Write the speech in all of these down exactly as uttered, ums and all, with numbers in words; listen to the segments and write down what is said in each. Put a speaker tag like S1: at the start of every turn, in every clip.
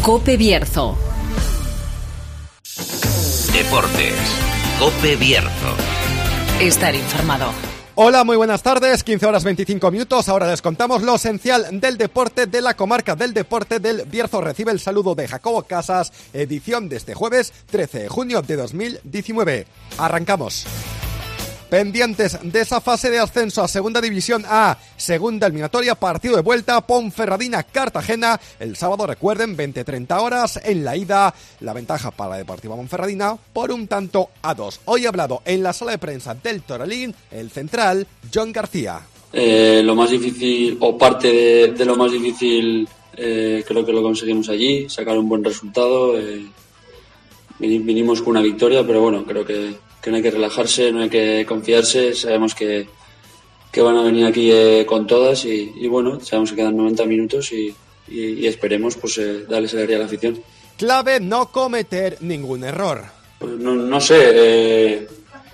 S1: COPE Bierzo.
S2: Deportes. COPE Bierzo.
S1: Estar informado.
S3: Hola, muy buenas tardes, quince horas veinticinco minutos, ahora les contamos lo esencial del deporte de la comarca del deporte del Bierzo. Recibe el saludo de Jacobo Casas, edición de este jueves trece de junio de dos mil diecinueve. Arrancamos. Pendientes de esa fase de ascenso a Segunda División A, segunda eliminatoria, partido de vuelta, Ponferradina-Cartagena, el sábado, recuerden, veinte treinta horas, en la ida, la ventaja para la Deportiva Ponferradina por un tanto a dos. Hoy ha hablado en la sala de prensa del Toralín, el central, Jon García.
S4: Eh, lo más difícil, o parte de, de lo más difícil, eh, creo que lo conseguimos allí, sacar un buen resultado, eh, vinimos con una victoria, pero bueno, creo que que no hay que relajarse, no hay que confiarse, sabemos que, que van a venir aquí eh, con todas y, y bueno, sabemos que quedan noventa minutos y, y, y esperemos pues eh, darles alegría a la afición.
S3: Clave no cometer ningún error.
S4: Pues no, no sé, eh,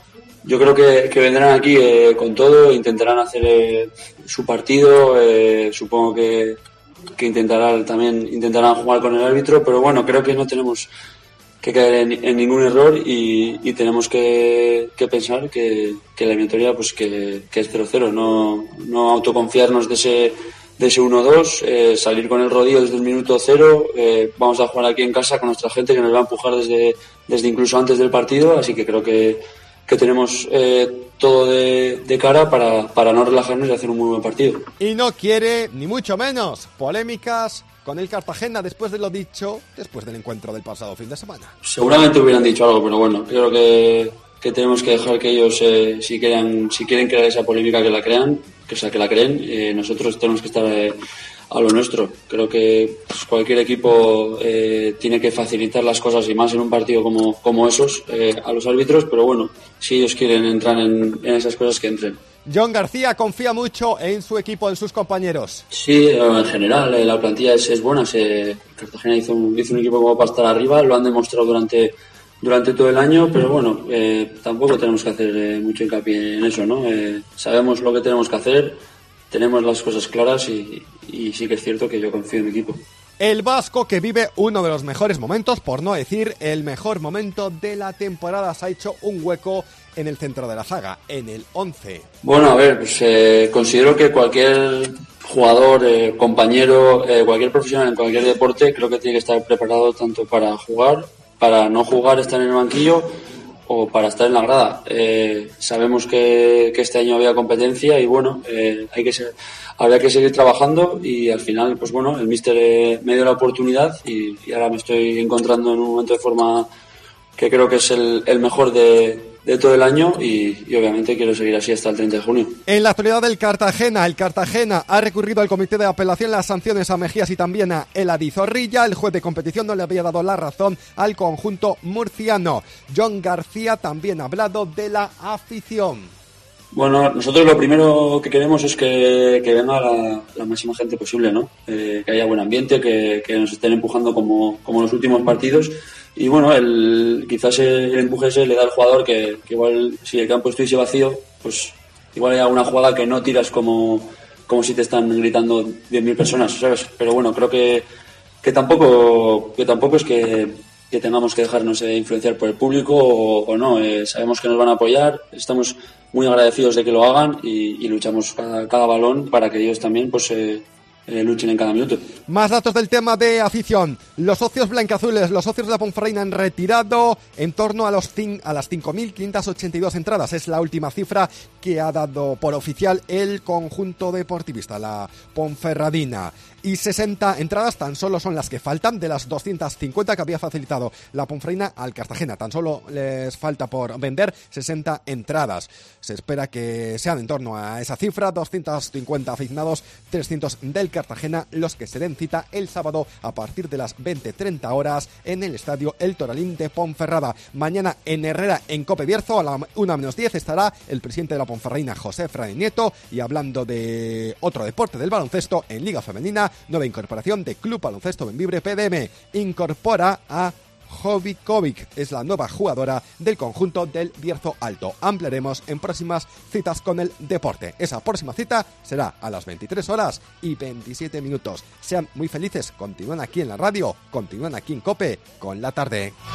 S4: yo creo que, que vendrán aquí eh, con todo, intentarán hacer eh, su partido, eh, supongo que, que intentarán también intentarán jugar con el árbitro, pero bueno, creo que no tenemos que caer en, en ningún error y, y tenemos que, que pensar que, que la eliminatoria pues que, que es cero cero, no, no autoconfiarnos de ese, de ese uno dos, eh, salir con el rodillo desde el minuto cero, eh, vamos a jugar aquí en casa con nuestra gente que nos va a empujar desde, desde incluso antes del partido, así que creo que, que tenemos eh, todo de, de cara para, para no relajarnos y hacer un muy buen partido.
S3: Y no quiere, ni mucho menos, polémicas con el Cartagena después de lo dicho, después del encuentro del pasado fin de semana.
S4: Seguramente hubieran dicho algo, pero bueno, creo que, que tenemos que dejar que ellos, eh, si quieren si quieren crear esa polémica, que la crean, que sea que la creen. Eh, nosotros tenemos que estar eh, a lo nuestro. Creo que pues, cualquier equipo eh, tiene que facilitar las cosas y más en un partido como, como esos eh, a los árbitros, pero bueno, si ellos quieren entrar en, en esas cosas, que entren.
S3: Jon García confía mucho en su equipo, en sus compañeros.
S4: Sí, en general eh, la plantilla es, es buena. Se, Cartagena hizo un, hizo un equipo como para estar arriba, lo han demostrado durante, durante todo el año, pero bueno, eh, tampoco tenemos que hacer eh, mucho hincapié en eso, ¿no? Eh, sabemos lo que tenemos que hacer, tenemos las cosas claras y, y sí que es cierto que yo confío en mi equipo.
S3: El vasco, que vive uno de los mejores momentos, por no decir el mejor momento de la temporada, se ha hecho un hueco en el centro de la zaga, en el once.
S4: Bueno, a ver, pues eh, considero que cualquier jugador, eh, compañero, eh, cualquier profesional en cualquier deporte, creo que tiene que estar preparado tanto para jugar, para no jugar, estar en el banquillo o para estar en la grada. Eh, sabemos que, que este año había competencia y bueno, eh, hay que ser, habría que seguir trabajando y al final, pues bueno, el míster eh, me dio la oportunidad y, y ahora me estoy encontrando en un momento de forma que creo que es el, el mejor de, de todo el año y, y obviamente quiero seguir así hasta el treinta de junio.
S3: En la actualidad del Cartagena, el Cartagena ha recurrido al comité de apelación las sanciones a Mejías y también a Eladi Zorrilla. El juez de competición no le había dado la razón al conjunto murciano. Jon García también ha hablado de la afición.
S4: Bueno, nosotros lo primero que queremos es que, que venga la, la máxima gente posible, ¿no? Eh, que haya buen ambiente, que, que nos estén empujando como, como en los últimos partidos. Y bueno, el, quizás el empuje ese le da al jugador que, que igual si el campo estuviese vacío, pues igual hay alguna jugada que no tiras como, como si te están gritando diez mil personas, ¿sabes? Pero bueno, creo que, que tampoco que tampoco es que, que tengamos que dejarnos eh, influenciar por el público o, o no. Eh, sabemos que nos van a apoyar, estamos muy agradecidos de que lo hagan y, y luchamos cada, cada balón para que ellos también pues eh, Eh, luchen en cada minuto.
S3: Más datos del tema de afición. Los socios blancazules, los socios de la Ponferradina han retirado en torno a, los cin- a las cinco mil quinientas ochenta y dos entradas. Es la última cifra que ha dado por oficial el conjunto deportivista, la Ponferradina. Y sesenta entradas tan solo son las que faltan de las doscientas cincuenta que había facilitado la Ponferradina al Cartagena. Tan solo les falta por vender sesenta entradas. Se espera que sean en torno a esa cifra, doscientos cincuenta aficionados, trescientos del Cartagena, los que se den cita el sábado a partir de las veinte treinta horas en el estadio El Toralín de Ponferrada. Mañana en Herrera, en COPE Bierzo, a la una menos diez, estará el presidente de la Ponferradina, José Fray Nieto, y hablando de otro deporte del baloncesto, en Liga Femenina, nueva incorporación de Club Baloncesto Benvibre P D M. Incorpora a Jovikovic es la nueva jugadora del conjunto del Bierzo Alto. Ampliaremos en próximas citas con el deporte. Esa próxima cita será a las veintitrés horas y veintisiete minutos. Sean muy felices, continúen aquí en la radio, continúen aquí en COPE con la tarde.